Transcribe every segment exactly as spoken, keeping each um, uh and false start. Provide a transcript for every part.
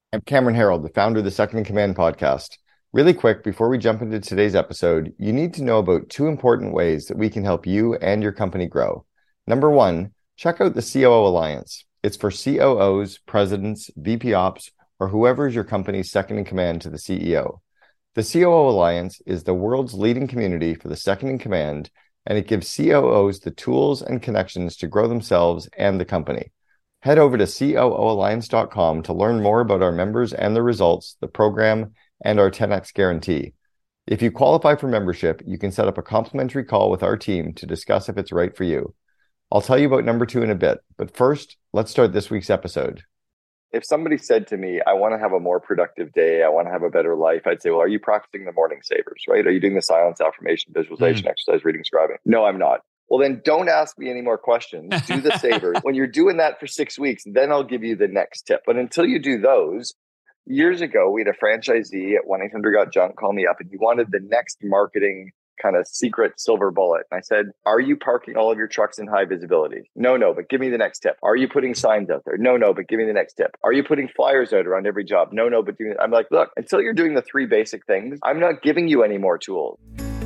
I'm Cameron Harold, the founder of the Second in Command podcast. Really quick, before we jump into today's episode, you need to know about two important ways that we can help you and your company grow. Number one, check out the C O O Alliance. It's for C O Os, presidents, V P Ops, or whoever is your company's second in command to the C E O. The C O O Alliance is the world's leading community for the second in command, and it gives C O Os the tools and connections to grow themselves and the company. Head over to C O O alliance dot com to learn more about our members and the results, the program, and our ten X guarantee. If you qualify for membership, you can set up a complimentary call with our team to discuss if it's right for you. I'll tell you about number two in a bit, but first, let's start this week's episode. If somebody said to me, I want to have a more productive day, I want to have a better life, I'd say, well, are you practicing the morning savers, right? Are you doing the silence, affirmation, visualization, mm. exercise, reading, scribing? No, I'm not. Well, then don't ask me any more questions. Do the savers. When you're doing that for six weeks, then I'll give you the next tip. But until you do those, years ago, we had a franchisee at one eight hundred got junk call me up, and he wanted the next marketing kind of secret silver bullet. And I said, are you parking all of your trucks in high visibility? No, no, but give me the next tip. Are you putting signs out there? No, no, but give me the next tip. Are you putting flyers out around every job? No, no, but do I'm like, look, until you're doing the three basic things, I'm not giving you any more tools.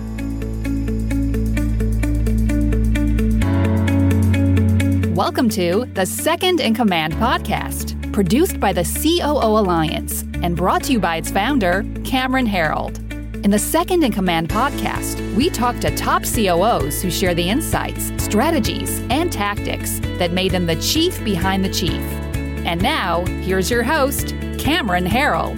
Welcome to the Second in Command podcast, produced by the C O O Alliance and brought to you by its founder, Cameron Harold. In the Second in Command podcast, we talk to top C O Os who share the insights, strategies, and tactics that made them the chief behind the chief. And now, here's your host, Cameron Harold.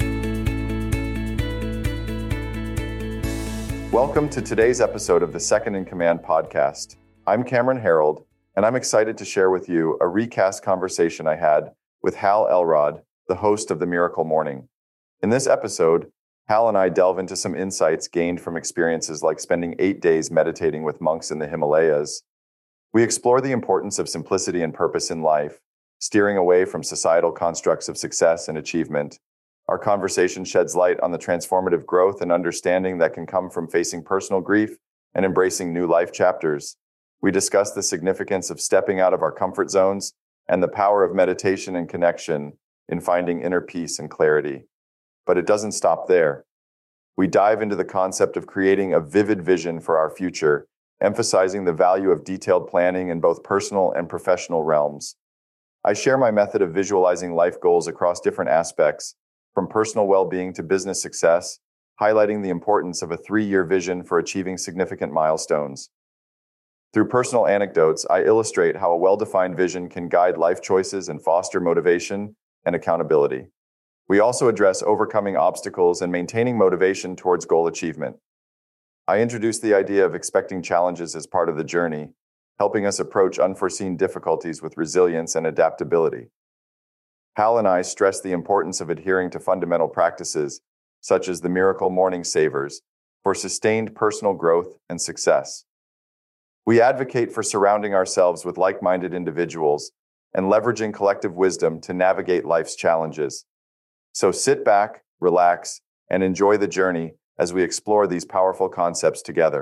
Welcome to today's episode of the Second in Command podcast. I'm Cameron Harold, and I'm excited to share with you a recast conversation I had with Hal Elrod, the host of The Miracle Morning. In this episode, Hal and I delve into some insights gained from experiences like spending eight days meditating with monks in the Himalayas. We explore the importance of simplicity and purpose in life, steering away from societal constructs of success and achievement. Our conversation sheds light on the transformative growth and understanding that can come from facing personal grief and embracing new life chapters. We discuss the significance of stepping out of our comfort zones and the power of meditation and connection in finding inner peace and clarity. But it doesn't stop there. We dive into the concept of creating a vivid vision for our future, emphasizing the value of detailed planning in both personal and professional realms. I share my method of visualizing life goals across different aspects, from personal well-being to business success, highlighting the importance of a three-year vision for achieving significant milestones. Through personal anecdotes, I illustrate how a well-defined vision can guide life choices and foster motivation and accountability. We also address overcoming obstacles and maintaining motivation towards goal achievement. I introduce the idea of expecting challenges as part of the journey, helping us approach unforeseen difficulties with resilience and adaptability. Hal and I stress the importance of adhering to fundamental practices, such as the Miracle Morning Savers, for sustained personal growth and success. We advocate for surrounding ourselves with like-minded individuals and leveraging collective wisdom to navigate life's challenges. So sit back, relax, and enjoy the journey as we explore these powerful concepts together.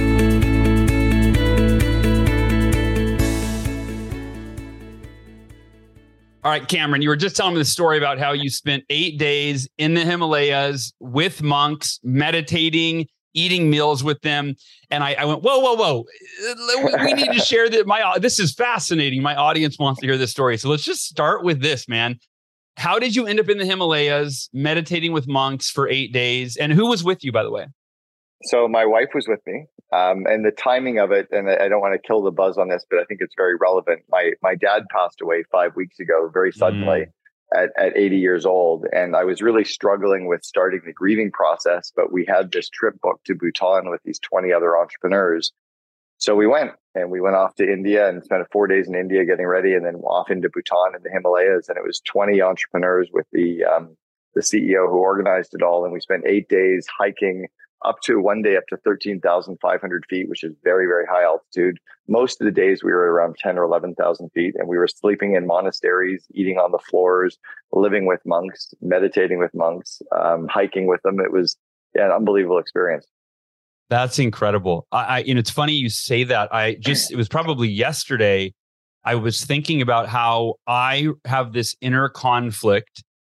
All right, Cameron, you were just telling me the story about how you spent eight days in the Himalayas with monks, meditating, eating meals with them. And I, I went, whoa, whoa, whoa. We need to share that. My, this is fascinating. My audience wants to hear this story. So let's just start with this, man. How did you end up in the Himalayas meditating with monks for eight days? And who was with you, by the way? So my wife was with me, um, and the timing of it, and I don't want to kill the buzz on this, but I think it's very relevant. My, my dad passed away five weeks ago, very suddenly. Mm. At, at eighty years old. And I was really struggling with starting the grieving process, but we had this trip booked to Bhutan with these twenty other entrepreneurs. So we went and we went off to India and spent four days in India getting ready, and then off into Bhutan and the Himalayas. And it was twenty entrepreneurs with the, um, the C E O who organized it all. And we spent eight days hiking up to one day up to thirteen thousand five hundred feet, which is very, very high altitude. Most of the days we were around ten or eleven thousand feet, and we were sleeping in monasteries, eating on the floors, living with monks, meditating with monks, um, hiking with them. It was yeah, an unbelievable experience. That's incredible. I, I, you know, it's funny you say that. I just, it was probably yesterday, I was thinking about how I have this inner conflict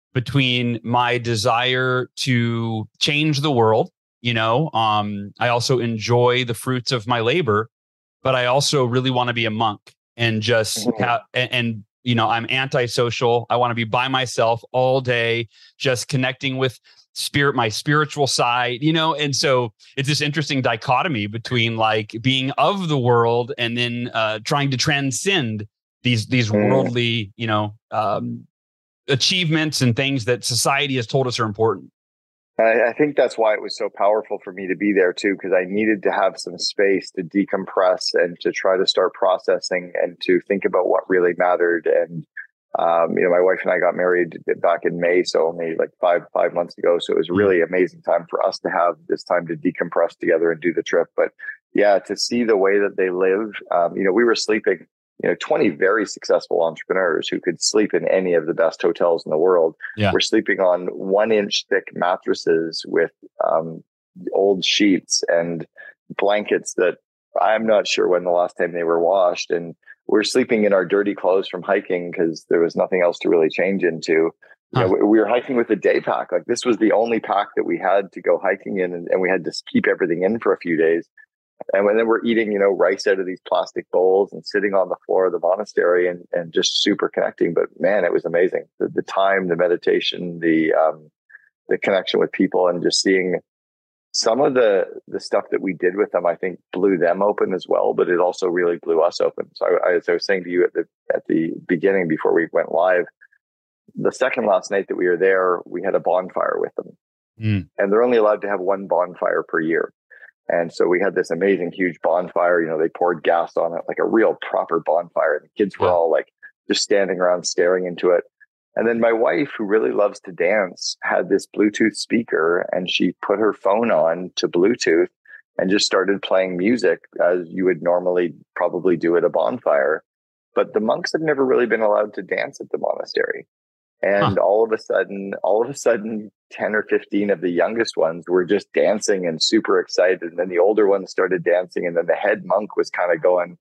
between my desire to change the world. You know, um, I also enjoy the fruits of my labor, but I also really want to be a monk and just Mm-hmm. have, and, and, you know, I'm antisocial. I want to be by myself all day, just connecting with spirit, my spiritual side, you know? And so it's this interesting dichotomy between like being of the world and then uh, trying to transcend these, these Mm. worldly, you know, um, achievements and things that society has told us are important. I, I think that's why it was so powerful for me to be there too, because I needed to have some space to decompress and to try to start processing and to think about what really mattered. And um, you know, my wife and I got married back in May, so only like five five months ago. So it was a really amazing time for us to have this time to decompress together and do the trip. But yeah, to see the way that they live, um, you know, we were sleeping. You know, twenty very successful entrepreneurs who could sleep in any of the best hotels in the world. Yeah. We're sleeping on one inch thick mattresses with um, old sheets and blankets that I'm not sure when the last time they were washed. And we're sleeping in our dirty clothes from hiking because there was nothing else to really change into. Huh. You know, we, we were hiking with a day pack. Like this was the only pack that we had to go hiking in, and, and we had to keep everything in for a few days. And when then we're eating, you know, rice out of these plastic bowls and sitting on the floor of the monastery and, and just super connecting. But man, it was amazing. The, the time, the meditation, the um, the connection with people, and just seeing some of the the stuff that we did with them, I think blew them open as well. But it also really blew us open. So I, as I was saying to you at the at the beginning before we went live, the second last night that we were there, we had a bonfire with them, Mm. and they're only allowed to have one bonfire per year. And so we had this amazing, huge bonfire. You know, they poured gas on it, like a real proper bonfire. And the kids were Yeah. all like just standing around staring into it. And then my wife, who really loves to dance, had this Bluetooth speaker, and she put her phone on to Bluetooth and just started playing music as you would normally probably do at a bonfire. But the monks have never really been allowed to dance at the monastery. And Huh. all of a sudden, all of a sudden, ten or fifteen of the youngest ones were just dancing and super excited. And then the older ones started dancing. And then the head monk was kind of going,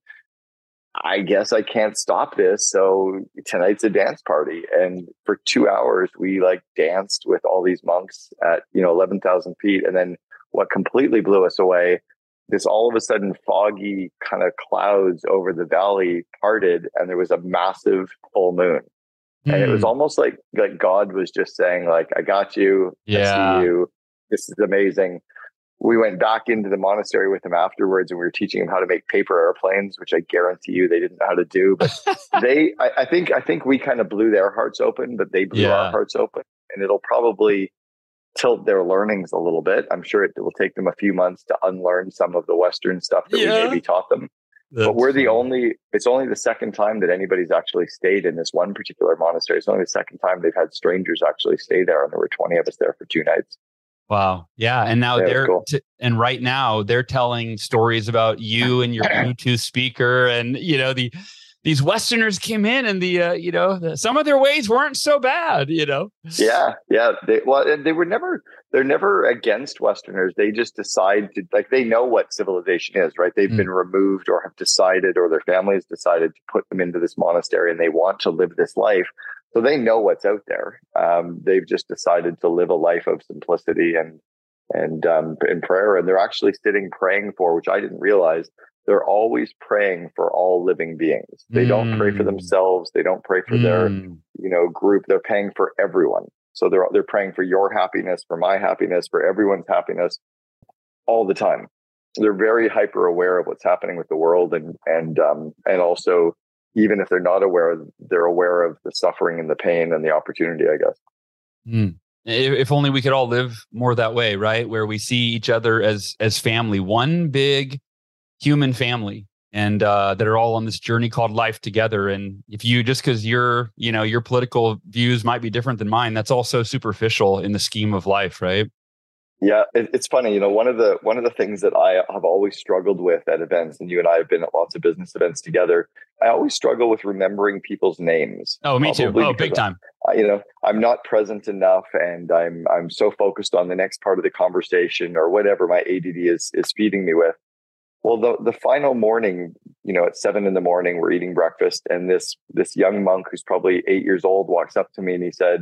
I guess I can't stop this. So tonight's a dance party. And for two hours, we like danced with all these monks at, you know, eleven thousand feet. And then what completely blew us away, this all of a sudden foggy kind of clouds over the valley parted, and there was a massive full moon. And it was Mm. almost like like God was just saying, like, I got you. Yeah. I see you. This is amazing. We went back into the monastery with him afterwards, and we were teaching him how to make paper airplanes, which I guarantee you they didn't know how to do. But they, I, I think, I think we kind of blew their hearts open, but they blew Yeah. our hearts open. And it'll probably tilt their learnings a little bit. I'm sure it will take them a few months to unlearn some of the Western stuff that Yeah. we maybe taught them. That's But we're the funny. only, it's only the second time that anybody's actually stayed in this one particular monastery. It's only the second time they've had strangers actually stay there. And there were twenty of us there for two nights. Wow. Yeah. And now Yeah, it was they're, cool. t- and right now they're telling stories about you and your Bluetooth speaker. And, you know, the, these Westerners came in and the, uh, you know, the, some of their ways weren't so bad, you know? Yeah. Yeah. They, well, and they were never, they're never against Westerners. They just decide to, like, they know what civilization is, right? They've Mm. been removed or have decided, or their family has decided to put them into this monastery, and they want to live this life. So they know what's out there. Um, they've just decided to live a life of simplicity and, and, um, in prayer. And they're actually sitting praying for, which I didn't realize, they're always praying for all living beings. They don't pray for Mm. themselves. They don't pray for their, Mm. you know, group. They're praying for everyone. So they're, they're praying for your happiness, for my happiness, for everyone's happiness all the time. They're very hyper aware of what's happening with the world. And, and, um, and also, even if they're not aware, they're aware of the suffering and the pain and the opportunity, I guess. Mm. If, if only we could all live more that way, right? Where we see each other as, as family, one big human family, and uh, that are all on this journey called life together. And if you, just because your, you know, your political views might be different than mine, that's also superficial in the scheme of life, right? Yeah, it, it's funny. You know, one of the one of the things that I have always struggled with at events, and you and I have been at lots of business events together, I always struggle with remembering people's names. Oh, me too. Probably Oh, because big time. I, you know, I'm not present enough, and I'm I'm so focused on the next part of the conversation or whatever my A D D is is feeding me with. Well, the the final morning, you know, at seven in the morning, we're eating breakfast, and this this young monk who's probably eight years old walks up to me and he said,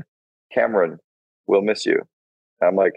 Cameron, we'll miss you. And I'm like,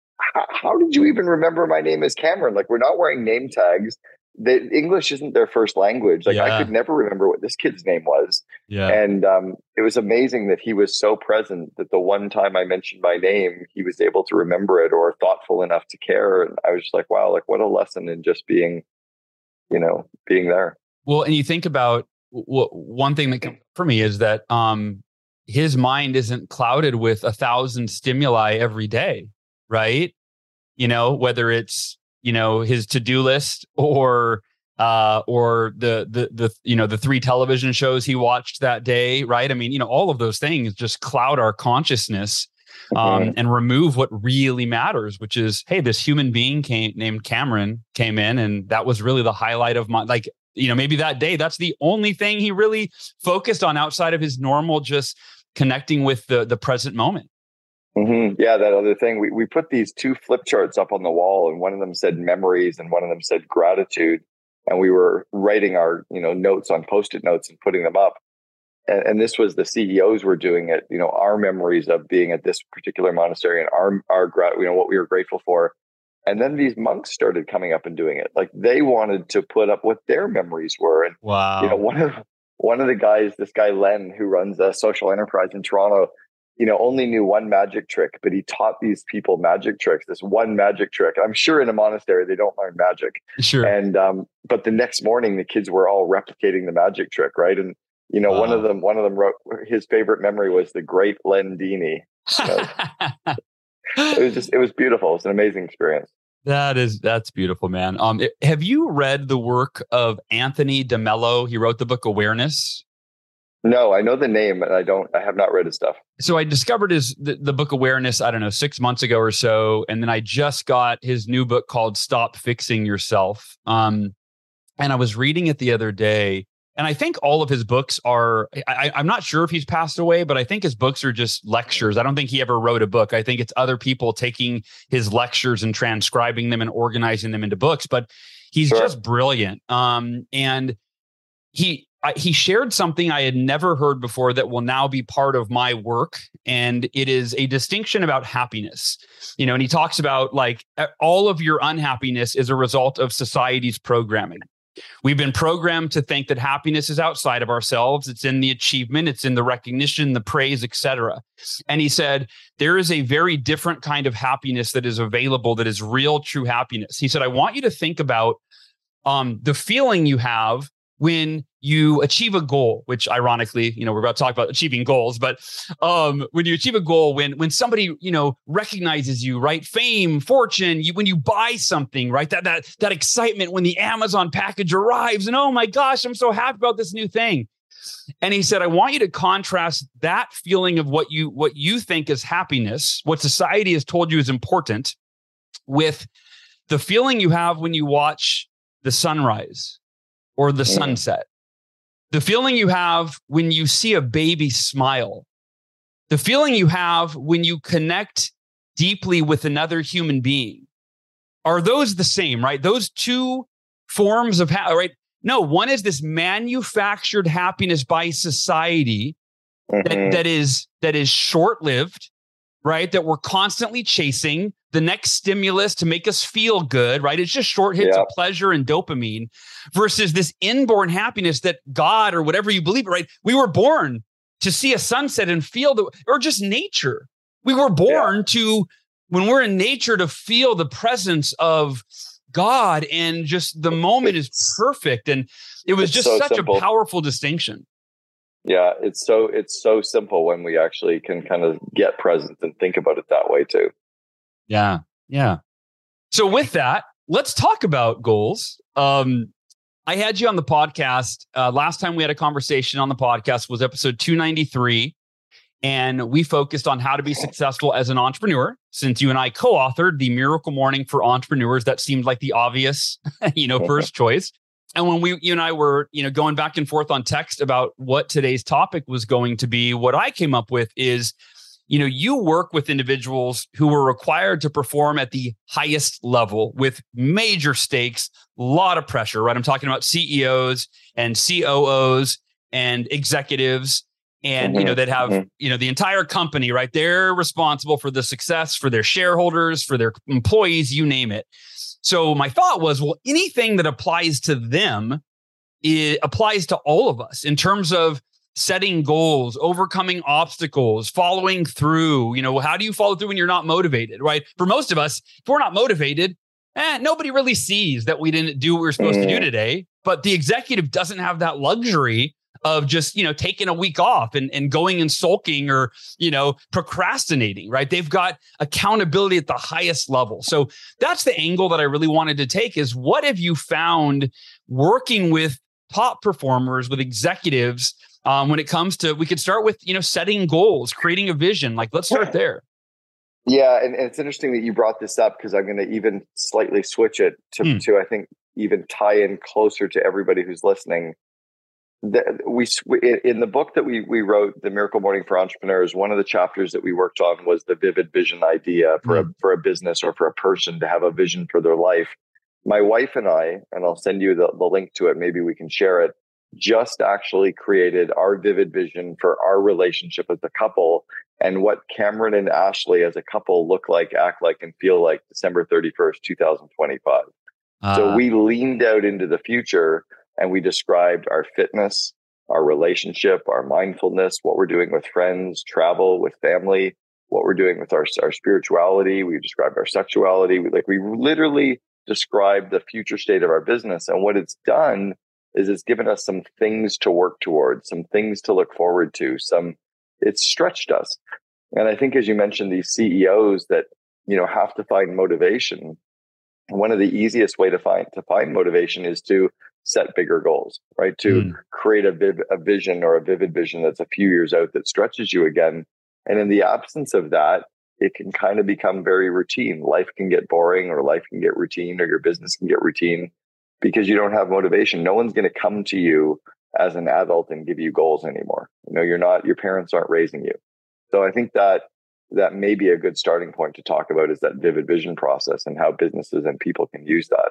how did you even remember my name is Cameron? Like, we're not wearing name tags. The English isn't their first language. Like, yeah. I could never remember what this kid's name was. Yeah. And um, it was amazing that he was so present that the one time I mentioned my name, he was able to remember it or thoughtful enough to care. And I was just like, wow, like what a lesson in just being, you know, being there. Well, and you think about w- one thing that comes for me is that um, his mind isn't clouded with a thousand stimuli every day, right? You know, whether it's, you know, his to-do list or uh, or the the the you know the three television shows he watched that day, right? I mean, you know, all of those things just cloud our consciousness um, mm-hmm. and remove what really matters, which is, hey, this human being came named Cameron came in, and that was really the highlight of my, like, you know, maybe that day that's the only thing he really focused on outside of his normal just connecting with the the present moment. Mm-hmm. Yeah, that other thing. We we put these two flip charts up on the wall, and one of them said memories, and one of them said gratitude. And we were writing our, you know, notes on Post-it notes and putting them up. And, and this was the C E Os were doing it. You know, our memories of being at this particular monastery, and our our you know what we were grateful for. And then these monks started coming up and doing it. Like they wanted to put up what their memories were. And wow, you know, one of one of the guys, this guy Len, who runs a social enterprise in Toronto, you know, only knew one magic trick, but he taught these people magic tricks, this one magic trick. I'm sure in a monastery, they don't learn magic. Sure. And, um, but the next morning, the kids were all replicating the magic trick. Right. And, you know, wow. one of them, one of them wrote his favorite memory was the Great Lendini. You know? It was just, it was beautiful. It was an amazing experience. That is, that's beautiful, man. Um, it, have you read the work of Anthony DeMello? He wrote the book Awareness. No, I know the name, and I don't. I have not read his stuff. So I discovered his the, the book Awareness, I don't know, six months ago or so, and then I just got his new book called Stop Fixing Yourself. Um, and I was reading it the other day, and I think all of his books are. I, I'm not sure if he's passed away, but I think his books are just lectures. I don't think he ever wrote a book. I think it's other people taking his lectures and transcribing them and organizing them into books. But he's sure. just brilliant. Um, and he. I, he shared something I had never heard before that will now be part of my work. And it is a distinction about happiness. You know, and he talks about like all of your unhappiness is a result of society's programming. We've been programmed to think that happiness is outside of ourselves. It's in the achievement, it's in the recognition, the praise, et cetera. And he said, there is a very different kind of happiness that is available, that is real, true happiness. He said, I want you to think about um, the feeling you have when you achieve a goal, which ironically, you know, we're about to talk about achieving goals, but um, when you achieve a goal, when when somebody, you know, recognizes you, right? Fame, fortune, you, when you buy something, right? That that that excitement when the Amazon package arrives and, oh my gosh, I'm so happy about this new thing. And he said, I want you to contrast that feeling of what you what you think is happiness, what society has told you is important, with the feeling you have when you watch the sunrise or the sunset, the feeling you have when you see a baby smile, the feeling you have when you connect deeply with another human being. Are those the same, right? Those two forms of, ha- right? No, one is this manufactured happiness by society mm-hmm. that, that is that is short-lived, right? That we're constantly chasing the next stimulus to make us feel good, right? It's just short hits yeah. of pleasure and dopamine versus this inborn happiness that God or whatever you believe, right? We were born to see a sunset and feel the, or just nature. We were born yeah. to, when we're in nature, to feel the presence of God, and just the moment it's, is perfect. And it was just so such simple. A powerful distinction. Yeah, it's so it's so simple when we actually can kind of get present and think about it that way too. Yeah, yeah. So with that, let's talk about goals. Um, I had you on the podcast. Uh, last time we had a conversation on the podcast was episode two ninety-three. And we focused on how to be successful as an entrepreneur. Since you and I co-authored the Miracle Morning for Entrepreneurs, that seemed like the obvious, you know, first choice. And when we, you and I were, you know, going back and forth on text about what today's topic was going to be, what I came up with is, you know, you work with individuals who were required to perform at the highest level with major stakes, a lot of pressure, right? I'm talking about C E Os and C O Os and executives. and, mm-hmm. you know, that have, mm-hmm. you know, the entire company, right? They're responsible for the success, for their shareholders, for their employees, you name it. So my thought was, well, anything that applies to them, it applies to all of us in terms of setting goals, overcoming obstacles, following through. You know, how do you follow through when you're not motivated, right? For most of us, if we're not motivated, eh, nobody really sees that we didn't do what we were supposed mm. to do today. But the executive doesn't have that luxury of just, you know, taking a week off and, and going and sulking or, you know, procrastinating, right? They've got accountability at the highest level. So that's the angle that I really wanted to take is, what have you found working with top performers, with executives, um, when it comes to, we could start with, you know, setting goals, creating a vision. Like, let's start there. Yeah. And, and it's interesting that you brought this up, because I'm going to even slightly switch it to, mm. to, I think, even tie in closer to everybody who's listening. The, we in the book that we we wrote, The Miracle Morning for Entrepreneurs, one of the chapters that we worked on was the vivid vision idea for mm. a for a business or for a person to have a vision for their life. My wife and I, and I'll send you the, the link to it, maybe we can share it, just actually created our vivid vision for our relationship as a couple, and what Cameron and Ashley as a couple look like, act like, and feel like December thirty-first, twenty twenty-five. Uh. So we leaned out into the future, and we described our fitness, our relationship, our mindfulness, what we're doing with friends, travel, with family, what we're doing with our, our spirituality. We described our sexuality. We, like we literally described the future state of our business. And what it's done is it's given us some things to work towards, some things to look forward to, some, it's stretched us. And I think, as you mentioned, these C E Os that, you know, have to find motivation. One of the easiest way to find, to find motivation is to set bigger goals, right? To mm. create a, viv- a vision or a vivid vision that's a few years out that stretches you again. And in the absence of that, it can kind of become very routine. Life can get boring, or life can get routine, or your business can get routine, because you don't have motivation. No one's going to come to you as an adult and give you goals anymore. You know, you're not, your parents aren't raising you. So I think that that may be a good starting point to talk about, is that vivid vision process and how businesses and people can use that.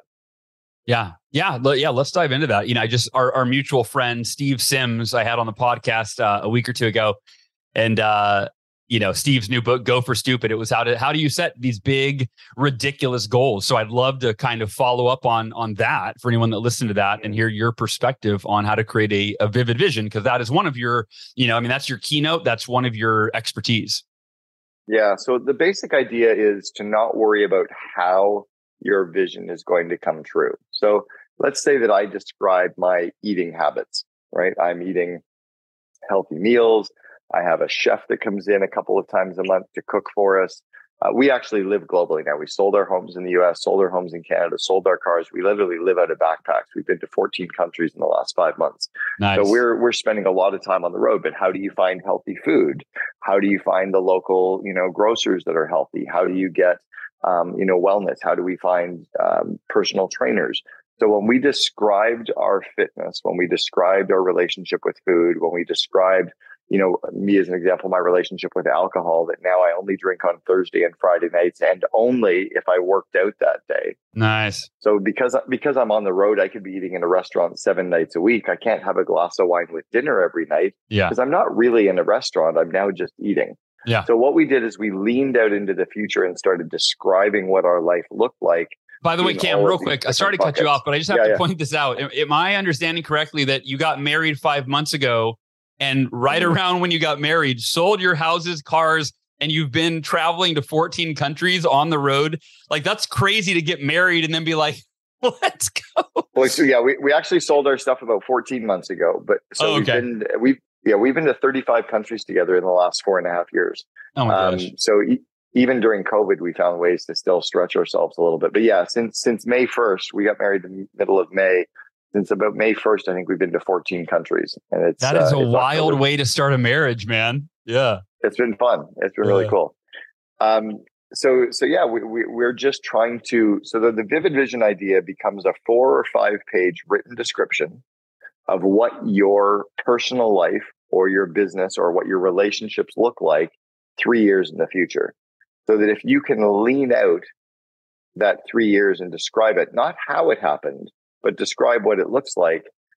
Yeah. Yeah. Yeah. Let's dive into that. You know, I just, our, our mutual friend, Steve Sims, I had on the podcast uh, a week or two ago, and, uh, you know, Steve's new book, Go for Stupid. It was how to, how do you set these big, ridiculous goals? So I'd love to kind of follow up on, on that for anyone that listened to that and hear your perspective on how to create a, a vivid vision. Cause that is one of your, you know, I mean, that's your keynote. That's one of your expertise. Yeah. So the basic idea is to not worry about how your vision is going to come true. So let's say that I describe my eating habits, right? I'm eating healthy meals. I have a chef that comes in a couple of times a month to cook for us. Uh, we actually live globally now. We sold our homes in the U S, sold our homes in Canada, sold our cars. We literally live out of backpacks. We've been to fourteen countries in the last five months. Nice. So we're we're spending a lot of time on the road. But how do you find healthy food? How do you find the local, you know, grocers that are healthy? How do you get Um, you know, wellness? How do we find um, personal trainers? So when we described our fitness, when we described our relationship with food, when we described, you know, me as an example, my relationship with alcohol, that now I only drink on Thursday and Friday nights, and only if I worked out that day. Nice. So because, because I'm on the road, I could be eating in a restaurant seven nights a week. I can't have a glass of wine with dinner every night. Yeah. Because I'm not really in a restaurant. I'm now just eating. Yeah. So what we did is we leaned out into the future and started describing what our life looked like. By the way, Cam, real quick, I sorry to cut you off, but I just have yeah, to yeah. point this out. Am I understanding correctly that you got married five months ago, and right mm-hmm. around when you got married, sold your houses, cars, and you've been traveling to fourteen countries on the road? Like, that's crazy to get married and then be like, let's go. Well, so yeah, we, we actually sold our stuff about fourteen months ago, but so oh, okay. we've been, we've, Yeah, we've been to thirty-five countries together in the last four and a half years. Oh my gosh. Um, so e- even during COVID, we found ways to still stretch ourselves a little bit. But yeah, since since May first, we got married in the middle of May. Since about May first, I think we've been to fourteen countries. And it's that is uh, a wild way to start a marriage, man. Yeah. It's been fun. It's been yeah. really cool. Um, so so yeah, we, we, we're just trying to, so the, the Vivid Vision idea becomes a four or five page written description of what your personal life or your business or what your relationships look like three years in the future. So that if you can lean out that three years and describe it, not how it happened, but describe what it looks like,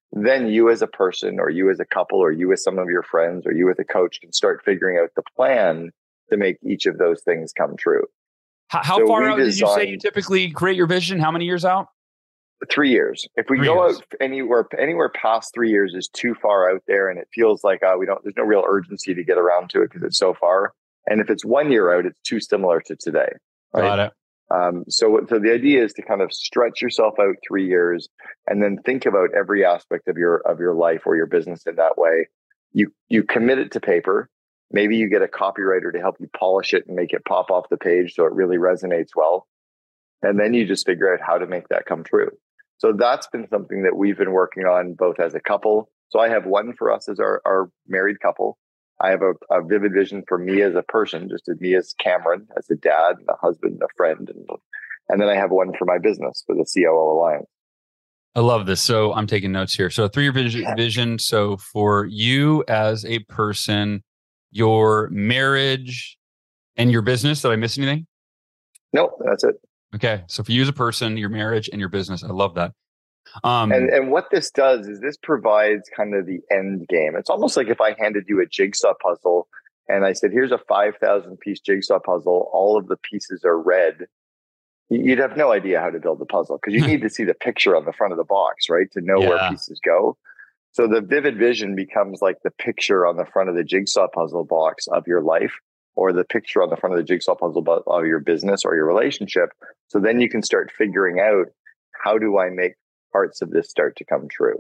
then you as a person, or you as a couple, or you as some of your friends, or you as a coach can start figuring out the plan to make each of those things come true. How, how so far out did you say you typically create your vision? How many years out? Three years. If we three go years. out anywhere, anywhere past three years is too far out there, and it feels like uh, we don't. There's no real urgency to get around to it because it's so far. And if it's one year out, it's too similar to today. Right? Got it. Um, so, so the idea is to kind of stretch yourself out three years, and then think about every aspect of your of your life or your business in that way. You you commit it to paper. Maybe you get a copywriter to help you polish it and make it pop off the page so it really resonates well. And then you just figure out how to make that come true. So that's been something that we've been working on both as a couple. So I have one for us as our, our married couple. I have a, a vivid vision for me as a person, just as me as Cameron, as a dad, and a husband, and a friend. And, and then I have one for my business for the C O O Alliance. I love this. So I'm taking notes here. So a three-year vision, vision. So for you as a person, your marriage and your business, did I miss anything? No, that's it. Okay. So for you as a person, your marriage and your business. I love that. Um, and, and what this does is this provides kind of the end game. It's almost like if I handed you a jigsaw puzzle and I said, here's a five thousand piece jigsaw puzzle. All of the pieces are red. You'd have no idea how to build the puzzle because you need to see the picture on the front of the box, right? To know yeah. where pieces go. So the vivid vision becomes like the picture on the front of the jigsaw puzzle box of your life, or the picture on the front of the jigsaw puzzle of your business or your relationship. So then you can start figuring out, how do I make parts of this start to come true?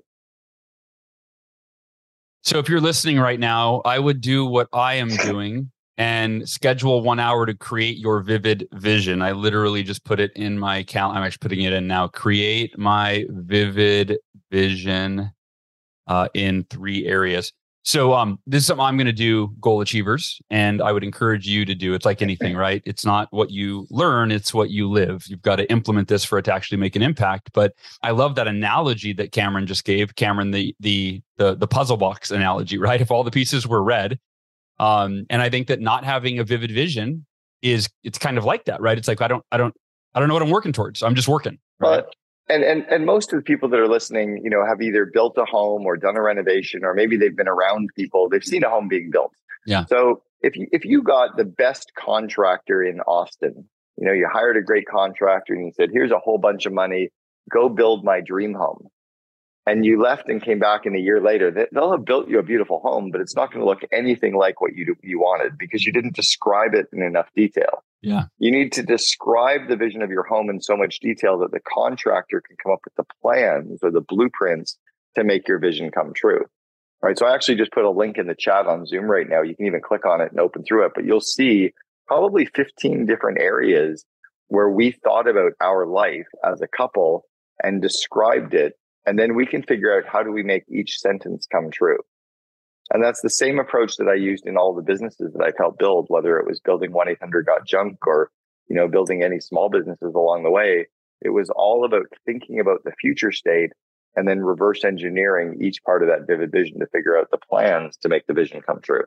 So if you're listening right now, I would do what I am doing and schedule one hour to create your vivid vision. I literally just put it in my calendar. I'm actually putting it in now. Create my vivid vision uh, in three areas. So um, this is something I'm going to do, goal achievers, and I would encourage you to do. It's like anything, right? It's not what you learn, it's what you live. You've got to implement this for it to actually make an impact. But I love that analogy that Cameron just gave. Cameron, the the the, the puzzle box analogy, right? If all the pieces were red, um, and I think that not having a vivid vision is, it's kind of like that, right? It's like, I don't, I don't, I don't know what I'm working towards. I'm just working. Right? But- And, and and most of the people that are listening, you know, have either built a home or done a renovation, or maybe they've been around people. They've seen a home being built. Yeah. So if you if you got the best contractor in Austin, you know, you hired a great contractor and you said, "Here's a whole bunch of money, go build my dream home," and you left and came back in a year later, they'll have built you a beautiful home, but it's not going to look anything like what you you wanted because you didn't describe it in enough detail. Yeah. You need to describe the vision of your home in so much detail that the contractor can come up with the plans or the blueprints to make your vision come true. All right. So I actually just put a link in the chat on Zoom right now. You can even click on it and open through it, but you'll see probably fifteen different areas where we thought about our life as a couple and described it. And then we can figure out, how do we make each sentence come true? And that's the same approach that I used in all the businesses that I've helped build, whether it was building one eight hundred got junk or, you know, building any small businesses along the way. It was all about thinking about the future state and then reverse engineering each part of that vivid vision to figure out the plans to make the vision come true.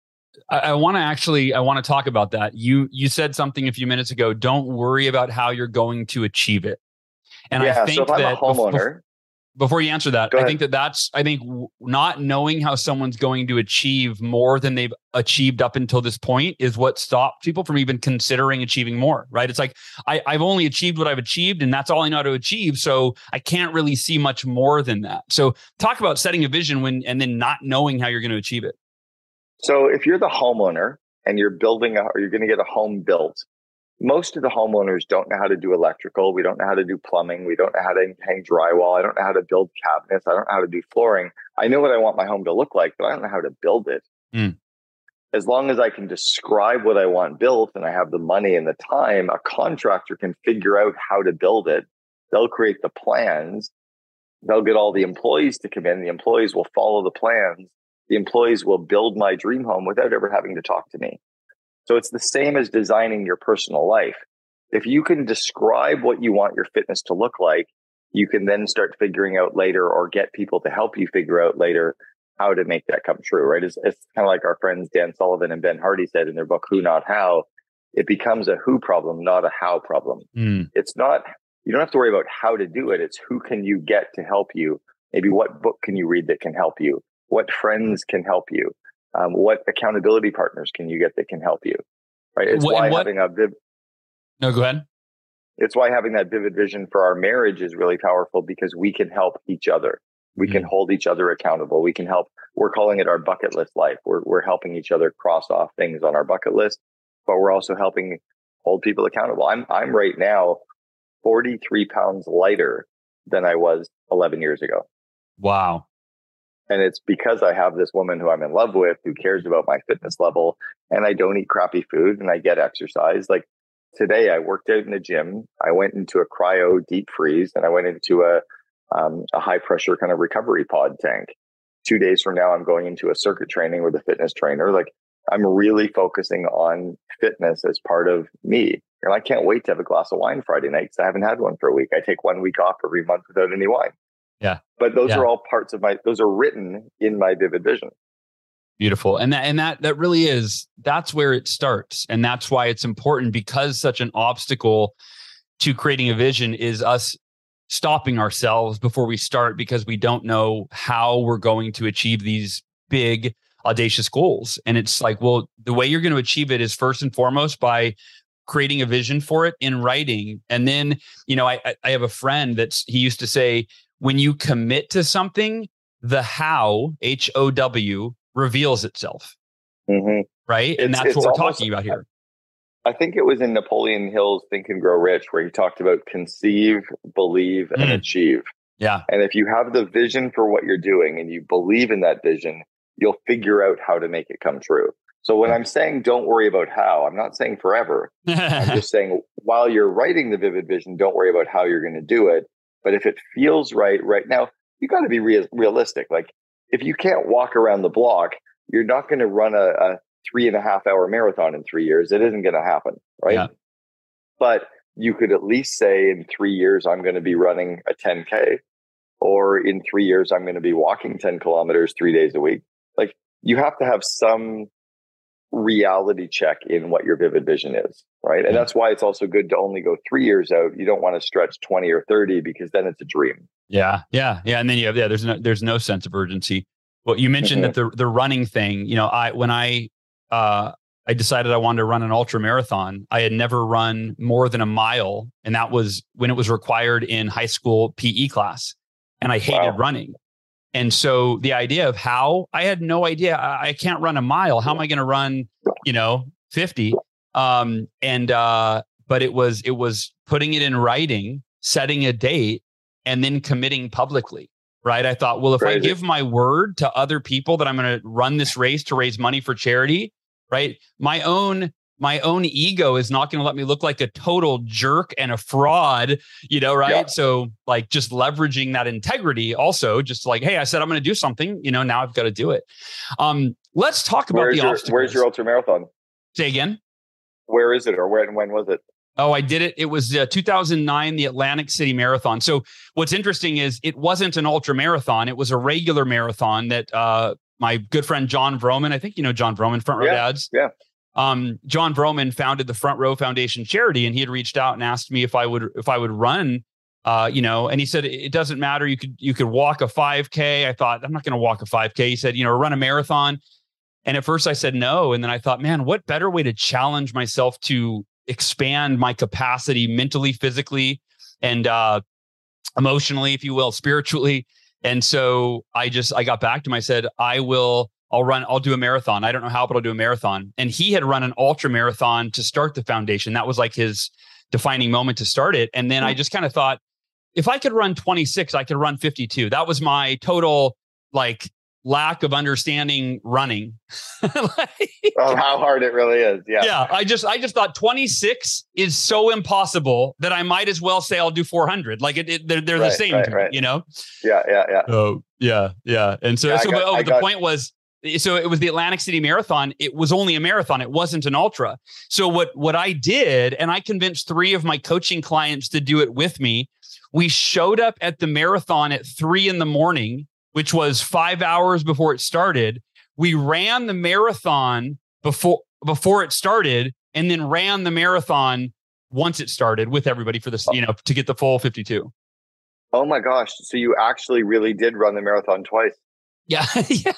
I, I want to actually, I want to talk about that. You, you said something a few minutes ago, don't worry about how you're going to achieve it. And yeah, I think so if I'm that a homeowner, before, Before you answer that, I think that that's, I think not knowing how someone's going to achieve more than they've achieved up until this point is what stopped people from even considering achieving more, right? It's like, I, I've only achieved what I've achieved and that's all I know how to achieve. So I can't really see much more than that. So talk about setting a vision when, and then not knowing how you're going to achieve it. So if you're the homeowner and you're building a, or you're going to get a home built, most of the homeowners don't know how to do electrical. We don't know how to do plumbing. We don't know how to hang drywall. I don't know how to build cabinets. I don't know how to do flooring. I know what I want my home to look like, but I don't know how to build it. Mm. As long as I can describe what I want built and I have the money and the time, a contractor can figure out how to build it. They'll create the plans. They'll get all the employees to come in. The employees will follow the plans. The employees will build my dream home without ever having to talk to me. So it's the same as designing your personal life. If you can describe what you want your fitness to look like, you can then start figuring out later, or get people to help you figure out later, how to make that come true, right? It's, it's kind of like our friends Dan Sullivan and Ben Hardy said in their book, Who Not How. It becomes a who problem, not a how problem. Mm. It's not, you don't have to worry about how to do it. It's who can you get to help you, maybe what book can you read that can help you? What friends can help you? Um, what accountability partners can you get that can help you? Right? It's What- why and what- having a viv- No, go ahead. it's why having that vivid vision for our marriage is really powerful, because we can help each other. We Mhm. can hold each other accountable. We can help. We're calling it our bucket list life. We're we're helping each other cross off things on our bucket list, but we're also helping hold people accountable. I'm I'm right now forty-three pounds lighter than I was eleven years ago. Wow. And it's because I have this woman who I'm in love with, who cares about my fitness level, and I don't eat crappy food and I get exercise. Like today, I worked out in the gym. I went into a cryo deep freeze, and I went into a um, a high pressure kind of recovery pod tank. Two days from now, I'm going into a circuit training with a fitness trainer. Like I'm really focusing on fitness as part of me. And I can't wait to have a glass of wine Friday night, because I haven't had one for a week. I take one week off every month without any wine. Yeah. But those Yeah. are all parts of my, those are written in my vivid vision. Beautiful. And that and that that really is, that's where it starts. And that's why it's important, because such an obstacle to creating a vision is us stopping ourselves before we start, because we don't know how we're going to achieve these big, audacious goals. And it's like, well, the way you're going to achieve it is first and foremost by creating a vision for it in writing. And then, you know, I I have a friend that's, he used to say, when you commit to something, the how, H O W, reveals itself. Mm-hmm. Right. And It's- that's it's what we're almost- talking about here. I think it was in Napoleon Hill's Think and Grow Rich, where he talked about conceive, believe, and Mm. achieve. Yeah. And if you have the vision for what you're doing and you believe in that vision, you'll figure out how to make it come true. So when I'm saying don't worry about how, I'm not saying forever. I'm just saying while you're writing the vivid vision, don't worry about how you're going to do it. But if it feels right right now, you got to be real, realistic. Like if you can't walk around the block, you're not going to run a, a three and a half hour marathon in three years. It isn't going to happen. Right. Yeah. But you could at least say in three years, I'm going to be running a ten K, or in three years, I'm going to be walking ten kilometers three days a week. Like you have to have some reality check in what your vivid vision is. Right. And Yeah. that's why it's also good to only go three years out. You don't want to stretch twenty or thirty, because then it's a dream. Yeah. Yeah. Yeah. And then you have, yeah, there's no, there's no sense of urgency. Well, you mentioned Mhm. that the, the running thing, you know, I, when I, uh, I decided I wanted to run an ultra marathon, I had never run more than a mile. And that was when it was required in high school P E class. And I hated Wow. running. And so the idea of how, I had no idea. I, I can't run a mile. How am I going to run, you know, fifty? Um, and, uh, but it was, it was putting it in writing, setting a date, and then committing publicly. Right. I thought, well, if I Crazy. give my word to other people that I'm going to run this race to raise money for charity, right, my own my own ego is not going to let me look like a total jerk and a fraud, you know, right? Yeah. So like just leveraging that integrity also, just like, hey, I said I'm going to do something, you know, now I've got to do it. Um, let's talk about Where's the your, obstacles. where's your ultra marathon? Say again. Where is it, or when, when was it? Oh, I did it. It was uh, two thousand nine, the Atlantic City Marathon. So what's interesting is it wasn't an ultra marathon. It was a regular marathon that uh, my good friend, John Vroman, I think, you know, John Vroman, Front Row Yeah, Dads. yeah. Um, John Vroman founded the Front Row Foundation charity, and he had reached out and asked me if I would, if I would run, uh, you know, and he said, it doesn't matter. You could, you could walk a five K. I thought, I'm not going to walk a five K. He said, you know, run a marathon. And at first I said no. And then I thought, man, what better way to challenge myself to expand my capacity mentally, physically, and uh, emotionally, if you will, spiritually. And so I just, I got back to him. I said, I will, I'll run, I'll do a marathon. I don't know how, but I'll do a marathon. And he had run an ultra marathon to start the foundation. That was like his defining moment to start it. And then I just kind of thought, if I could run twenty-six, I could run fifty-two. That was my total like lack of understanding running. Like, Oh, how hard it really is. Yeah. yeah, I just I just thought twenty-six is so impossible that I might as well say I'll do four hundred. Like it, it they're, they're the Right, same, right, to me, right. you know. Yeah. Yeah. Yeah. Oh yeah, yeah. And so, Yeah, I so got- but, oh, I but the got- point was, so it was the Atlantic City Marathon. It was only a marathon. It wasn't an ultra. So what what I did, and I convinced three of my coaching clients to do it with me. We showed up at the marathon at three in the morning, which was five hours before it started. We ran the marathon before before it started, and then ran the marathon once it started with everybody for this, you know, to get the full fifty-two. Oh my gosh. So you actually really did run the marathon twice. Yeah. Yeah.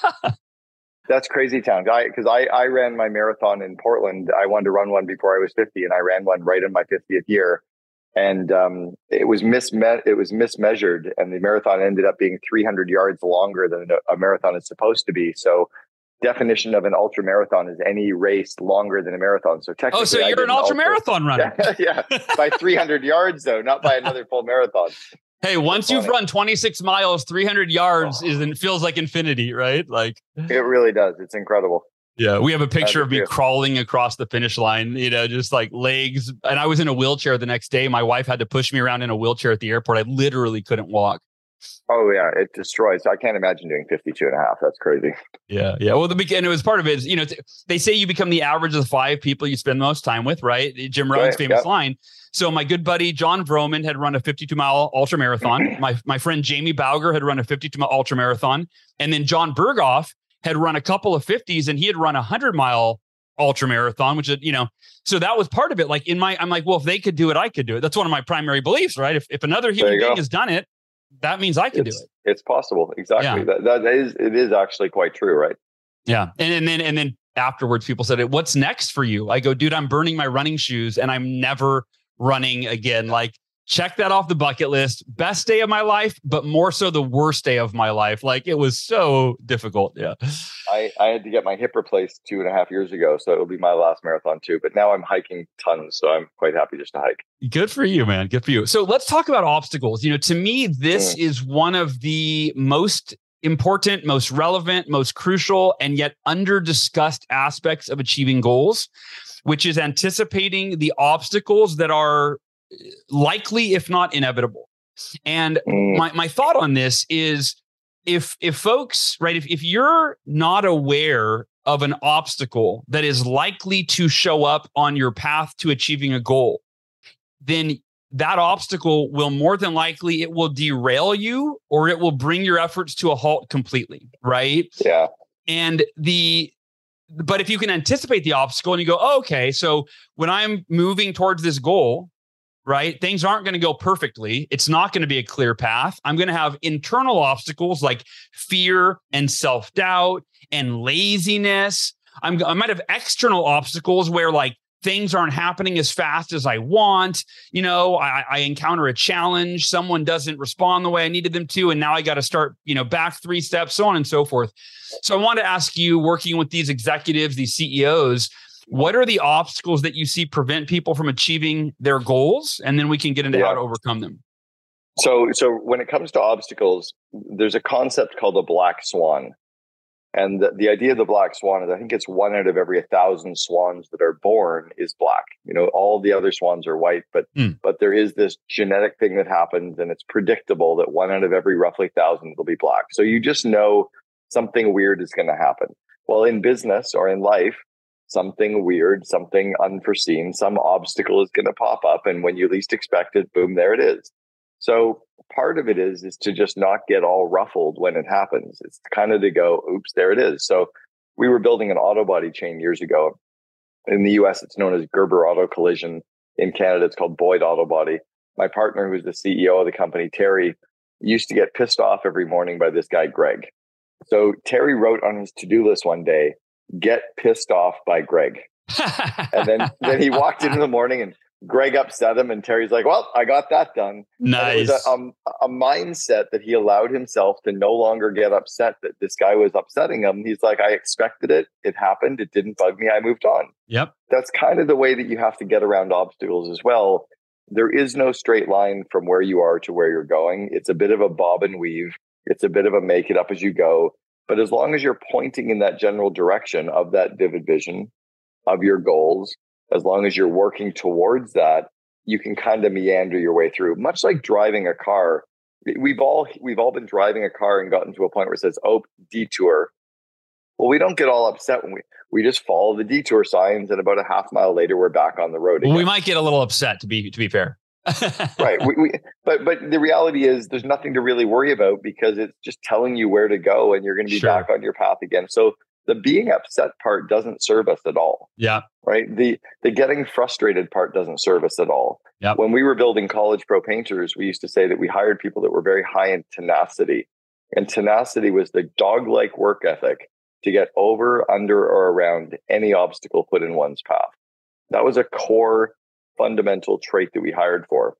That's crazy town. I, cause I, I ran my marathon in Portland. I wanted to run one before I was fifty, and I ran one right in my fiftieth year. And, um, it was misme- it was mismeasured, and the marathon ended up being three hundred yards longer than a, a marathon is supposed to be. So definition of an ultra marathon is any race longer than a marathon. So technically, oh, so you're an ultra marathon runner. Yeah, yeah, by three hundred yards though, not by another full marathon. Hey, once you've run twenty-six miles, three hundred yards, oh. is it feels like infinity, right? Like it really does. It's incredible. Yeah, we have a picture That's of me true. crawling across the finish line, you know, just like legs. And I was in a wheelchair the next day. My wife had to push me around in a wheelchair at the airport. I literally couldn't walk. Oh, yeah. It destroys. I can't imagine doing fifty-two and a half. That's crazy. Yeah. Yeah. Well, the beginning, it was part of it is, you know, they say you become the average of the five people you spend most time with, right? Jim Rohn's Right, famous yep. line. So my good buddy, John Vroman, had run a fifty-two mile ultra marathon. my, my friend, Jamie Bauger, had run a fifty-two mile ultra marathon. And then John Berghoff had run a couple of fifties, and he had run a hundred mile ultra marathon, which, you know, so that was part of it. Like in my, I'm like, well, if they could do it, I could do it. That's one of my primary beliefs, right? If, if another human being go. has done it, that means I can it's, do it. It's possible. Exactly. Yeah. That, that is, it is actually quite true. Right. Yeah. And, and then, and then afterwards people said, what's next for you? I go, dude, I'm burning my running shoes and I'm never running again. Like, check that off the bucket list. Best day of my life, but more so the worst day of my life. Like, it was so difficult. Yeah. I, I had to get my hip replaced two and a half years ago. So it'll be my last marathon too. But now I'm hiking tons. So I'm quite happy just to hike. Good for you, man. Good for you. So let's talk about obstacles. You know, to me, this mm. is one of the most important, most relevant, most crucial, and yet under-discussed aspects of achieving goals, which is anticipating the obstacles that are likely, if not inevitable. And mm. my, my thought on this is if, if folks, right, if, if you're not aware of an obstacle that is likely to show up on your path to achieving a goal, then that obstacle will more than likely, it will derail you or it will bring your efforts to a halt completely. Right. Yeah. And the, but if you can anticipate the obstacle and you go, oh, okay, so when I'm moving towards this goal, right, things aren't going to go perfectly. It's not going to be a clear path. I'm going to have internal obstacles like fear and self-doubt and laziness. I'm, I might have external obstacles where like things aren't happening as fast as I want. You know, I, I encounter a challenge. Someone doesn't respond the way I needed them to. And now I got to start, you know, back three steps, so on and so forth. So I want to ask you, working with these executives, these C E Os, what are the obstacles that you see prevent people from achieving their goals? And then we can get into yeah. how to overcome them. So, so when it comes to obstacles, there's a concept called the black swan. And the, the idea of the black swan is I think it's one out of every a thousand swans that are born is black. You know, all the other swans are white, but mm. but there is this genetic thing that happens, and it's predictable that one out of every roughly thousand will be black. So you just know something weird is going to happen. Well, in business or in life, something weird, something unforeseen, some obstacle is going to pop up. And when you least expect it, boom, there it is. So part of it is, is to just not get all ruffled when it happens. It's kind of to go, oops, there it is. So we were building an auto body chain years ago. In the U S, it's known as Gerber Auto Collision. In Canada, it's called Boyd Auto Body. My partner, who's the C E O of the company, Terry, used to get pissed off every morning by this guy, Greg. So Terry wrote on his to-do list one day, get pissed off by Greg. And then, then he walked in in the morning and Greg upset him, and Terry's like, well, I got that done. Nice. It was a, um, a mindset that he allowed himself to no longer get upset that this guy was upsetting him. He's like, I expected it. It happened. It didn't bug me. I moved on. Yep. That's kind of the way that you have to get around obstacles as well. There is no straight line from where you are to where you're going. It's a bit of a bob and weave. It's a bit of a make it up as you go. But as long as you're pointing in that general direction of that vivid vision of your goals, as long as you're working towards that, you can kind of meander your way through. Much like driving a car, we've all we've all been driving a car and gotten to a point where it says, "Oh, detour." Well, we don't get all upset when we we just follow the detour signs, and about a half mile later, we're back on the road again. Well, we might get a little upset, to be to be fair. Right. We, we, but but the reality is, there's nothing to really worry about because it's just telling you where to go, and you're going to be sure. back on your path again. So the being upset part doesn't serve us at all. Yeah. Right. The the getting frustrated part doesn't serve us at all. Yep. When we were building College Pro Painters, we used to say that we hired people that were very high in tenacity. And tenacity was the dog-like work ethic to get over, under, or around any obstacle put in one's path. That was a core fundamental trait that we hired for.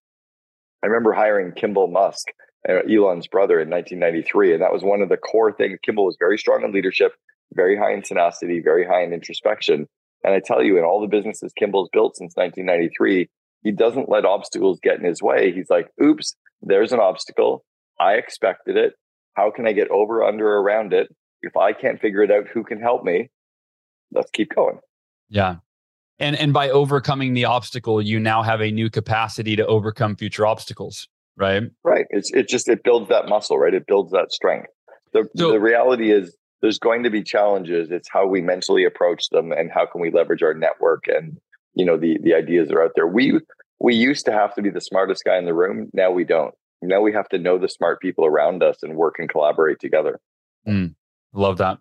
I remember hiring Kimball Musk, uh, Elon's brother, in nineteen ninety-three. And that was one of the core things. Kimball was very strong in leadership, very high in tenacity, very high in introspection. And I tell you, in all the businesses Kimball's built since nineteen ninety-three, he doesn't let obstacles get in his way. He's like, oops, there's an obstacle. I expected it. How can I get over, under, around it? If I can't figure it out, who can help me? Let's keep going. Yeah. And and by overcoming the obstacle, you now have a new capacity to overcome future obstacles, right? Right. It's it just it builds that muscle, right? It builds that strength. The So- the reality is there's going to be challenges. It's how we mentally approach them and how can we leverage our network and, you know, the the ideas that are out there. We we used to have to be the smartest guy in the room. Now we don't. Now we have to know the smart people around us and work and collaborate together. Mm, love that.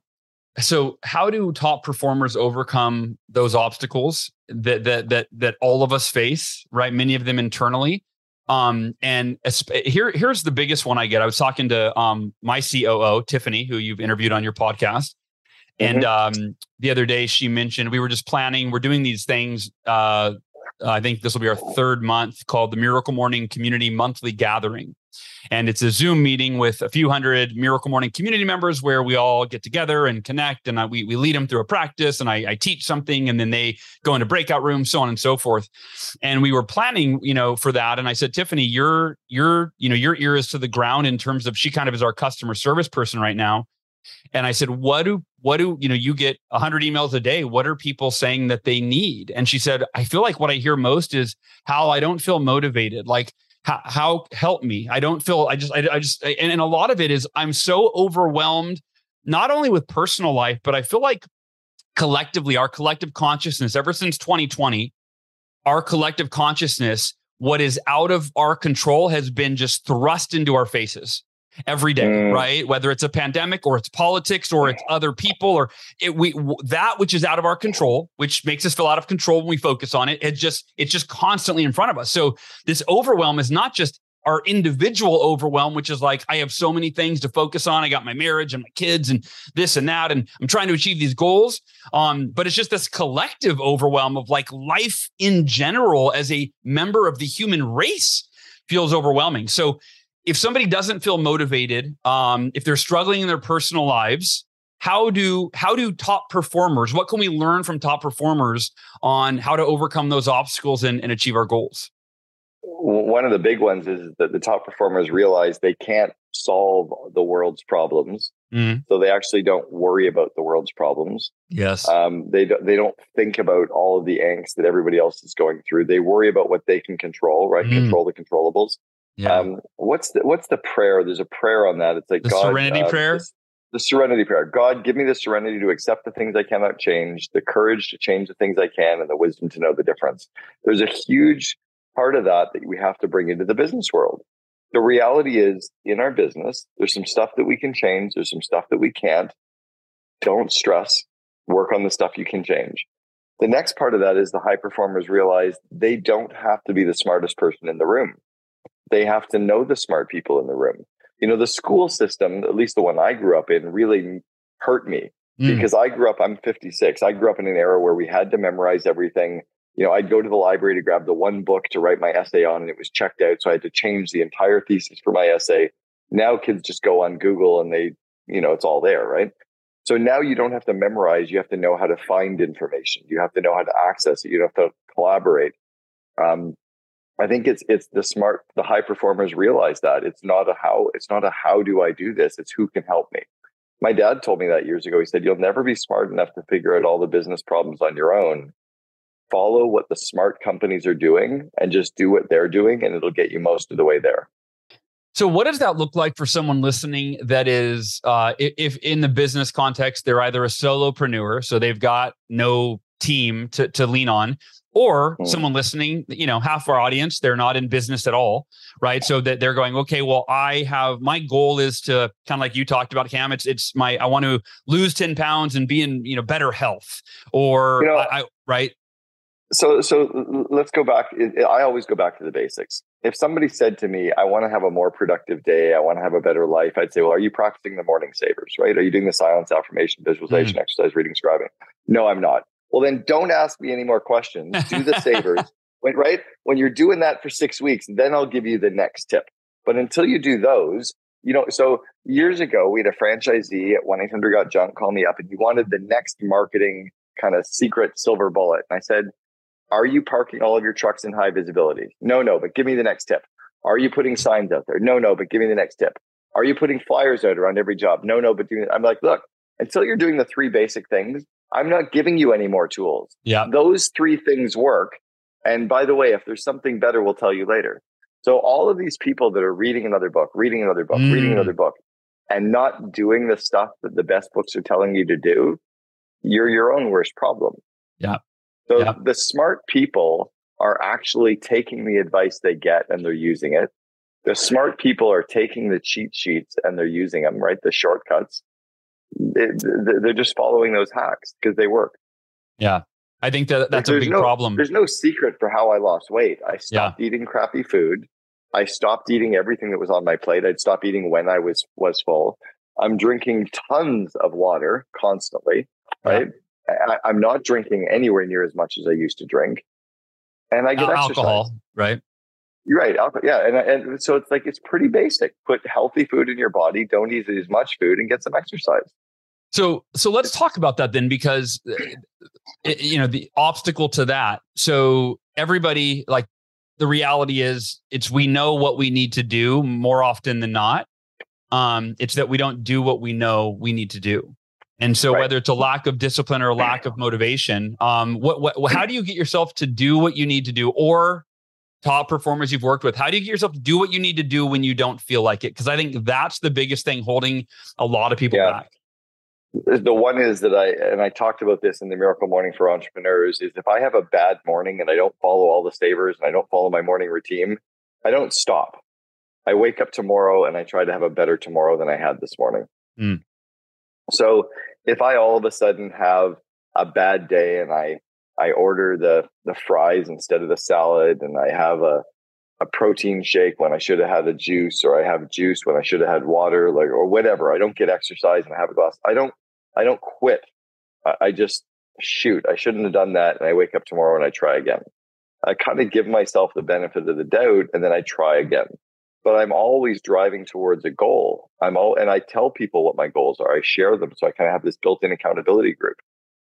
So how do top performers overcome those obstacles that that that that all of us face, right? Many of them internally. Um, and esp- here here's the biggest one I get. I was talking to um my C O O, Tiffany, who you've interviewed on your podcast. And um, the other day she mentioned, we were just planning, we're doing these things. Uh, I think this will be our third month, called the Miracle Morning Community Monthly Gathering. And it's a Zoom meeting with a few hundred Miracle Morning community members where we all get together and connect. And I, we, we lead them through a practice, and I, I teach something, and then they go into breakout rooms, so on and so forth. And we were planning, you know, for that. And I said, Tiffany, your, your, you know, your ear is to the ground in terms of, she kind of is our customer service person right now. And I said, what do, what do, you know, you get a hundred emails a day. What are people saying that they need? And she said, I feel like what I hear most is, Hal, I don't feel motivated. Like, how, how help me? I don't feel, I just, I, I just, and, and a lot of it is I'm so overwhelmed, not only with personal life, but I feel like collectively, our collective consciousness, ever since twenty twenty, our collective consciousness, what is out of our control has been just thrust into our faces every day, mm. right? Whether it's a pandemic or it's politics or it's other people or it, we w- that which is out of our control, which makes us feel out of control when we focus on it. It just it's just constantly in front of us. So this overwhelm is not just our individual overwhelm, which is like, I have so many things to focus on. I got my marriage and my kids and this and that, and I'm trying to achieve these goals. Um, but it's just this collective overwhelm of like life in general as a member of the human race feels overwhelming. So if somebody doesn't feel motivated, um, if they're struggling in their personal lives, how do how do top performers, what can we learn from top performers on how to overcome those obstacles and, and achieve our goals? One of the big ones is that the top performers realize they can't solve the world's problems. Mm. So they actually don't worry about the world's problems. Yes. Um, they, do, they don't think about all of the angst that everybody else is going through. They worry about what they can control, right? Mm. Control the controllables. Yeah. Um, what's the what's the prayer? There's a prayer on that. It's like the God, serenity uh, prayer. The, the serenity prayer. God, give me the serenity to accept the things I cannot change, the courage to change the things I can, and the wisdom to know the difference. There's a huge part of that that we have to bring into the business world. The reality is, in our business, there's some stuff that we can change. There's some stuff that we can't. Don't stress. Work on the stuff you can change. The next part of that is the high performers realize they don't have to be the smartest person in the room. They have to know the smart people in the room. You know, the school system, at least the one I grew up in, really hurt me mm. because I grew up, I'm fifty-six. I grew up in an era where we had to memorize everything. You know, I'd go to the library to grab the one book to write my essay on, and it was checked out. So I had to change the entire thesis for my essay. Now kids just go on Google and they, you know, it's all there, right? So now you don't have to memorize. You have to know how to find information. You have to know how to access it. You have to collaborate. Um, I think it's it's the smart, the high performers realize that it's not a how, it's not a how do I do this? It's who can help me. My dad told me that years ago. He said, you'll never be smart enough to figure out all the business problems on your own. Follow what the smart companies are doing and just do what they're doing, and it'll get you most of the way there. So what does that look like for someone listening that is, uh, if in the business context, they're either a solopreneur, so they've got no team to, to lean on, Or Mm. someone listening, you know, half our audience, they're not in business at all, right? So that they're going, okay, well, I have, my goal is to kind of like you talked about, Cam, it's, it's my, I want to lose ten pounds and be in, you know, better health or, You know, I, I, right? So, so let's go back. I always go back to the basics. If somebody said to me, I want to have a more productive day, I want to have a better life, I'd say, well, are you practicing the morning savers, right? Are you doing the silence, affirmation, visualization, mm. exercise, reading, scribing? No, I'm not. Well, then don't ask me any more questions. Do the savers, when, right? When you're doing that for six weeks, then I'll give you the next tip. But until you do those, you know, so years ago, we had a franchisee at one eight hundred got junk call me up and he wanted the next marketing kind of secret silver bullet. And I said, are you parking all of your trucks in high visibility? No, no, but give me the next tip. Are you putting signs out there? No, no, but give me the next tip. Are you putting flyers out around every job? No, no, but doing it. I'm like, look, until you're doing the three basic things, I'm not giving you any more tools. Yeah. Those three things work. And by the way, if there's something better, we'll tell you later. So all of these people that are reading another book, reading another book, mm. reading another book, and not doing the stuff that the best books are telling you to do, you're your own worst problem. Yeah. So yeah. the smart people are actually taking the advice they get and they're using it. The smart people are taking the cheat sheets and they're using them, right? The shortcuts. It, they're just following those hacks because they work. Yeah. I think that that's there's a big no, problem. There's no secret for how I lost weight. I stopped yeah. eating crappy food. I stopped eating everything that was on my plate. I'd stop eating when I was, was full. I'm drinking tons of water constantly, right? Yeah. I, I'm not drinking anywhere near as much as I used to drink. And I get Al- exercise. Alcohol, right? You're right. Alcohol, yeah. And, and so it's like, it's pretty basic. Put healthy food in your body. Don't eat as much food and get some exercise. So, so let's talk about that then, because, it, you know, the obstacle to that. So everybody, like, the reality is it's, we know what we need to do more often than not. Um, it's that we don't do what we know we need to do. And so right. whether it's a lack of discipline or a lack of motivation, um, what, what, how do you get yourself to do what you need to do? Or top performers you've worked with, how do you get yourself to do what you need to do when you don't feel like it? Because I think that's the biggest thing holding a lot of people yeah. back. The one is that I, and I talked about this in the Miracle Morning for Entrepreneurs, is if I have a bad morning and I don't follow all the savers and I don't follow my morning routine, I don't stop. I wake up tomorrow and I try to have a better tomorrow than I had this morning. Mm. So if I all of a sudden have a bad day and I, I order the, the fries instead of the salad, and I have a, a protein shake when I should have had a juice, or I have juice when I should have had water, like, or whatever, I don't get exercise and I have a glass. I don't, I don't quit. I, I just shoot. I shouldn't have done that. And I wake up tomorrow and I try again. I kind of give myself the benefit of the doubt and then I try again. But I'm always driving towards a goal. I'm all, and I tell people what my goals are. I share them. So I kind of have this built-in accountability group.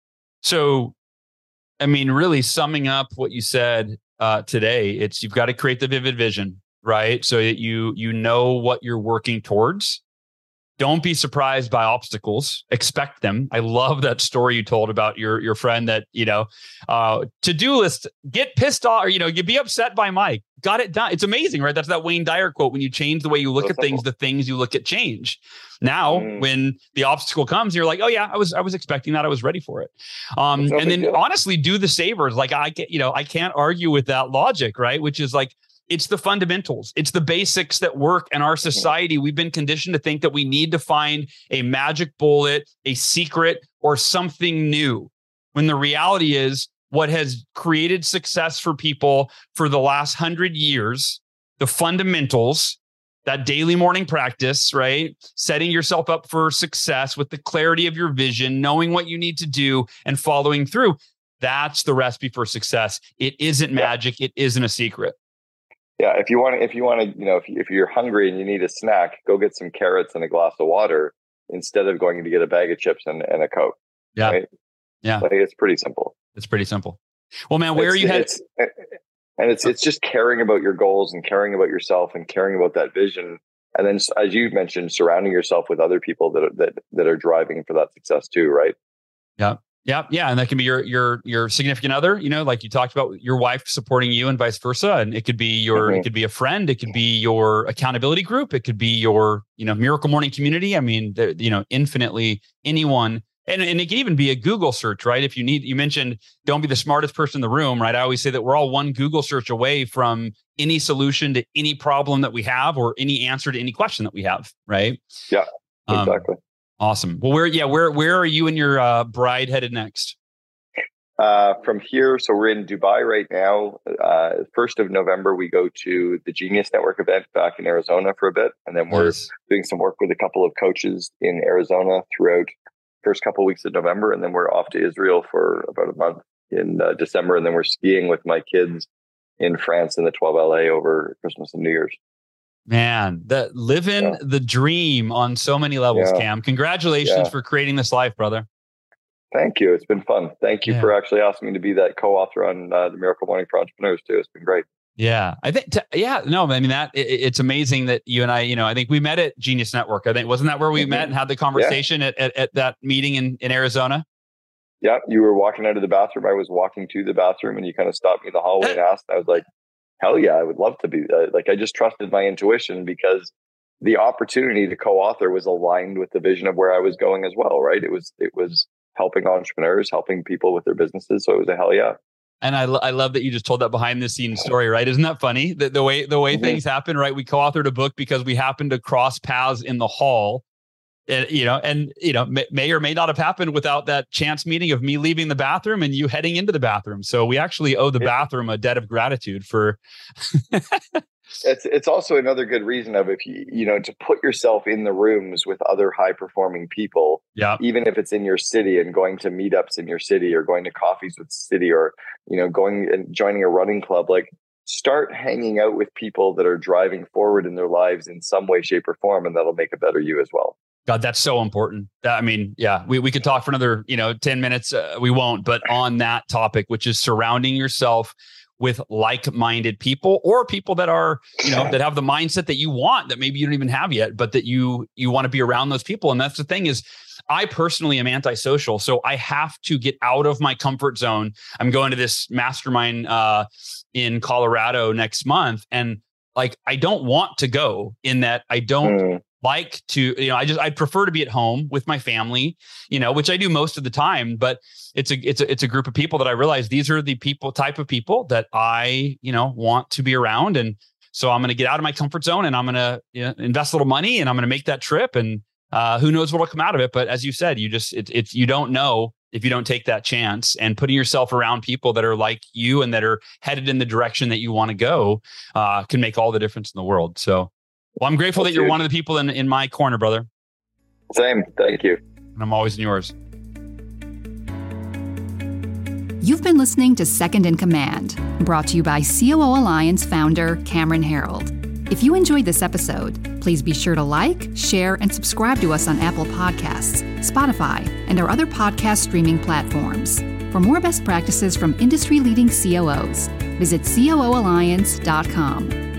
So, I mean, really summing up what you said uh, today, it's, you've got to create the vivid vision, right? So that you, you know what you're working towards. Don't be surprised by obstacles. Expect them. I love that story you told about your, your friend that, you know, uh, to-do list, get pissed off, or, you know, you be upset by Mike. Got it done. It's amazing, right? That's that Wayne Dyer quote. When you change the way you look That's at things, simple. The things you look at change. Now, mm. when the obstacle comes, you're like, oh yeah, I was, I was expecting that. I was ready for it. Um, no and then deal. honestly, do the savers. Like I get, you know, I can't argue with that logic, right? Which is like, it's the fundamentals. It's the basics that work in our society. We've been conditioned to think that we need to find a magic bullet, a secret, or something new. When the reality is, what has created success for people for the last hundred years, the fundamentals, that daily morning practice, right? Setting yourself up for success with the clarity of your vision, knowing what you need to do and following through. That's the recipe for success. It isn't magic. It isn't a secret. Yeah, if you want to, if you want to, you know, if, if you're hungry and you need a snack, go get some carrots and a glass of water instead of going to get a bag of chips and, and a Coke. Yeah, right? yeah. Like, it's pretty simple. It's pretty simple. Well, man, where it's, are you headed? And it's it's just caring about your goals and caring about yourself and caring about that vision. And then, as you mentioned, surrounding yourself with other people that are, that that are driving for that success too, right? Yeah. Yeah. Yeah. And that can be your, your, your significant other, you know, like you talked about your wife supporting you and vice versa. And it could be your, mm-hmm. it could be a friend. It could be your accountability group. It could be your, you know, Miracle Morning community. I mean, you know, infinitely anyone And, and it can even be a Google search, right? If you need, you mentioned, don't be the smartest person in the room, right? I always say that we're all one Google search away from any solution to any problem that we have or any answer to any question that we have, right? Yeah, exactly. Um, awesome. Well, where, yeah, where, where are you and your uh, bride headed next? Uh, from here, so we're in Dubai right now. Uh, first of November, we go to the Genius Network event back in Arizona for a bit. And then we're Nice. doing some work with a couple of coaches in Arizona throughout first couple of weeks of November. And then we're off to Israel for about a month in uh, December. And then we're skiing with my kids in France in the twelve L A over Christmas and New Year's. Man, the living Yeah. the dream on so many levels, Yeah. Cam. Congratulations Yeah. for creating this life, brother. Thank you. It's been fun. Thank you Yeah. for actually asking me to be that co-author on uh, the Miracle Morning for Entrepreneurs too. It's been great. Yeah, I think. T- yeah, no, I mean that it, it's amazing that you and I, you know, I think we met at Genius Network. I think wasn't that where we Mhm. met and had the conversation at, at at that meeting in in Arizona? Yeah, you were walking out of the bathroom. I was walking to the bathroom, and you kind of stopped me in the hallway and asked. I was like, "Hell yeah, I would love to be." Uh, like, I just trusted my intuition because the opportunity to co-author was aligned with the vision of where I was going as well. Right? It was it was helping entrepreneurs, helping people with their businesses. So it was a hell yeah. And I, lo- I love that you just told that behind the scenes story, right? Isn't that funny? The, the way the way Mhm. things happen, right? We co-authored a book because we happened to cross paths in the hall, and, you know, and you know, may, may or may not have happened without that chance meeting of me leaving the bathroom and you heading into the bathroom. So we actually owe the Yeah. bathroom a debt of gratitude for. It's it's also another good reason of if you you know to put yourself in the rooms with other high performing people, Yeah, even if it's in your city and going to meetups in your city or going to coffees with the city or you know going and joining a running club. Like, start hanging out with people that are driving forward in their lives in some way, shape, or form, and that'll make a better you as well. God, that's so important. I mean, yeah, we, we could talk for another, you know, ten minutes. Uh, we won't, but on that topic, which is surrounding yourself with like-minded people or people that are, you know, that have the mindset that you want, that maybe you don't even have yet, but that you, you want to be around those people. And that's the thing is, I personally am antisocial. So I have to get out of my comfort zone. I'm going to this mastermind uh, in Colorado next month. And like, I don't want to go in that I don't Mm. like to, you know, I just, I'd prefer to be at home with my family, you know, which I do most of the time, but it's a, it's a, it's a group of people that I realize these are the people, type of people that I, you know, want to be around. And so I'm going to get out of my comfort zone and I'm going to you know, invest a little money and I'm going to make that trip. And uh, who knows what will come out of it. But as you said, you just, it's, it's, you don't know if you don't take that chance, and putting yourself around people that are like you and that are headed in the direction that you want to go uh, can make all the difference in the world. So, well, I'm grateful That's that you're huge. one of the people in, in my corner, brother. Same. Thank you. And I'm always in yours. You've been listening to Second in Command, brought to you by C O O Alliance founder Cameron Herold. If you enjoyed this episode, please be sure to like, share, and subscribe to us on Apple Podcasts, Spotify, and our other podcast streaming platforms. For more best practices from industry-leading C O Os, visit C O O alliance dot com.